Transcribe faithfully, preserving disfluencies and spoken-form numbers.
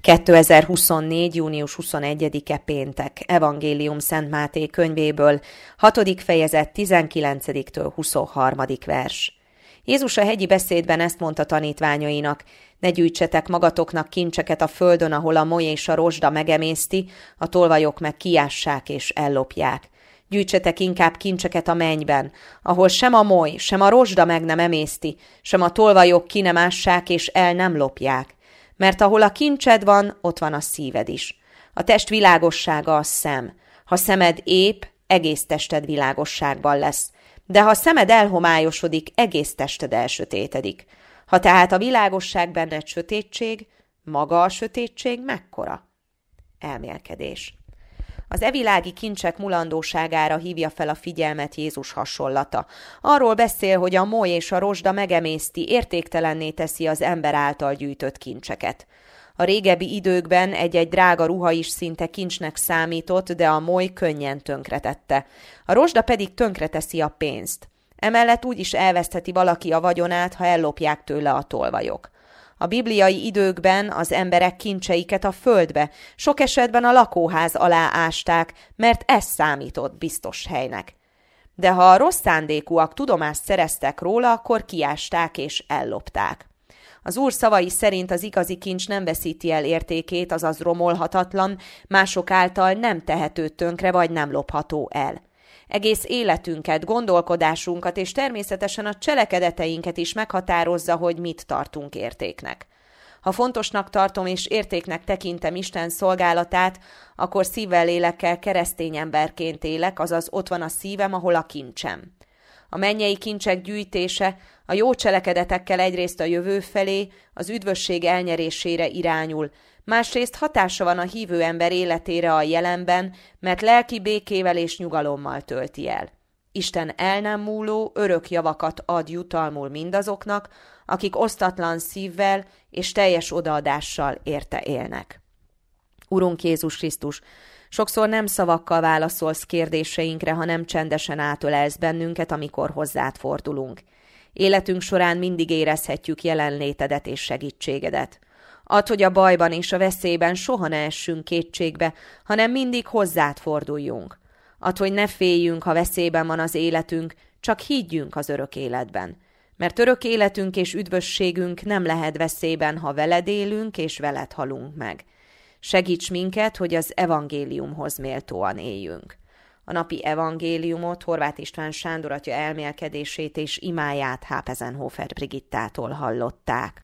kétezer-huszonnégy. június huszonegyedike péntek. Evangélium Szent Máté könyvéből, hatodik fejezet tizenkilencediktől huszonharmadik vers. Jézus a hegyi beszédben ezt mondta tanítványainak: ne gyűjtsetek magatoknak kincseket a földön, ahol a moly és a rozsda megemészti, a tolvajok meg kiássák és ellopják. Gyűjtsetek inkább kincseket a mennyben, ahol sem a moly, sem a rozsda meg nem emészti, sem a tolvajok ki nem ássák és el nem lopják. Mert ahol a kincsed van, ott van a szíved is. A test világossága a szem. Ha szemed ép, egész tested világosságban lesz. De ha szemed elhomályosodik, egész tested elsötétedik. Ha tehát a világosság benned sötétség, maga a sötétség mekkora? Elmélkedés. Az evilági kincsek mulandóságára hívja fel a figyelmet Jézus hasonlata. Arról beszél, hogy a moly és a rozsda megemészti, értéktelenné teszi az ember által gyűjtött kincseket. A régebbi időkben egy-egy drága ruha is szinte kincsnek számított, de a moly könnyen tönkretette. A rozsda pedig tönkreteszi a pénzt. Emellett úgy is elvesztheti valaki a vagyonát, ha ellopják tőle a tolvajok. A bibliai időkben az emberek kincseiket a földbe, sok esetben a lakóház alá ásták, mert ez számított biztos helynek. De ha a rossz szándékúak tudomást szereztek róla, akkor kiásták és ellopták. Az Úr szavai szerint az igazi kincs nem veszíti el értékét, azaz romolhatatlan, mások által nem tehető tönkre vagy nem lopható el. Egész életünket, gondolkodásunkat és természetesen a cselekedeteinket is meghatározza, hogy mit tartunk értéknek. Ha fontosnak tartom és értéknek tekintem Isten szolgálatát, akkor szívvel, lélekkel keresztény emberként élek, azaz ott van a szívem, ahol a kincsem. A mennyei kincsek gyűjtése a jó cselekedetekkel egyrészt a jövő felé, az üdvösség elnyerésére irányul, másrészt hatása van a hívő ember életére a jelenben, mert lelki békével és nyugalommal tölti el. Isten el nem múló, örök javakat ad jutalmul mindazoknak, akik osztatlan szívvel és teljes odaadással érte élnek. Urunk Jézus Krisztus, sokszor nem szavakkal válaszolsz kérdéseinkre, hanem csendesen átölelsz bennünket, amikor hozzád fordulunk. Életünk során mindig érezhetjük jelenlétedet és segítségedet. Add, hogy a bajban és a veszélyben soha ne essünk kétségbe, hanem mindig hozzád forduljunk. Add, hogy ne féljünk, ha veszélyben van az életünk, csak higgyünk az örök életben. Mert örök életünk és üdvösségünk nem lehet veszélyben, ha veled élünk és veled halunk meg. Segíts minket, hogy az evangéliumhoz méltóan éljünk. A napi evangéliumot Horváth István Sándor atya elmélkedését és imáját Hápezenhofer Brigittától hallották.